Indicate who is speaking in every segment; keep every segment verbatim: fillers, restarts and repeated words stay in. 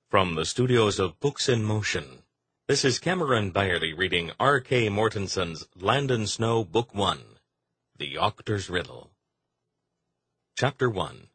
Speaker 1: From the studios of Books in Motion, this is Cameron Byerly reading R K Mortenson's Landon Snow Book One, The Octor's Riddle. Chapter One.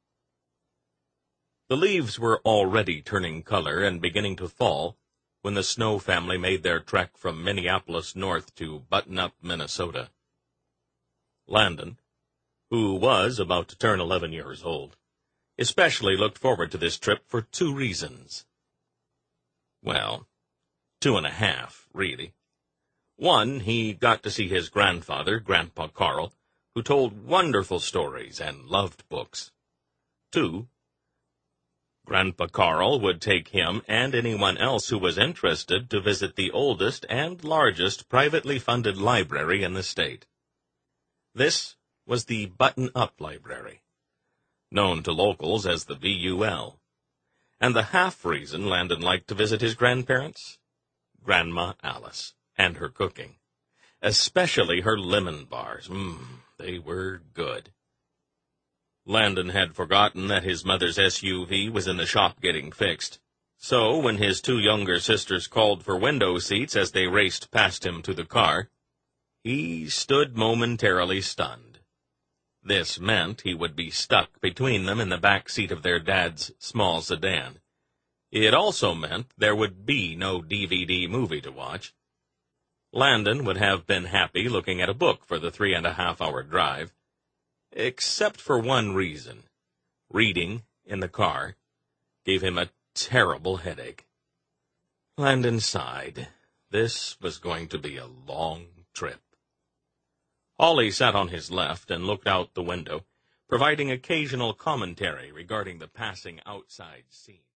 Speaker 1: The leaves were already turning color and beginning to fall when the Snow family made their trek from Minneapolis north to Button-Up, Minnesota. Landon, who was about to turn eleven years old, especially looked forward to this trip for two reasons. Well, two and a half, really. One, he got to see his grandfather, Grandpa Carl, who told wonderful stories and loved books. Two, Grandpa Carl would take him and anyone else who was interested to visit the oldest and largest privately funded library in the state. This was the Button-Up Library, known to locals as the V U L. And the half reason Landon liked to visit his grandparents? Grandma Alice and her cooking, especially her lemon bars. Mmm, they were good. Landon had forgotten that his mother's S U V was in the shop getting fixed. So when his two younger sisters called for window seats as they raced past him to the car, he stood momentarily stunned. This meant he would be stuck between them in the back seat of their dad's small sedan. It also meant there would be no D V D movie to watch. Landon would have been happy looking at a book for the three and a half hour drive, except for one reason. Reading in the car gave him a terrible headache. Landon sighed. This was going to be a long trip. Ollie sat on his left and looked out the window, providing occasional commentary regarding the passing outside scene.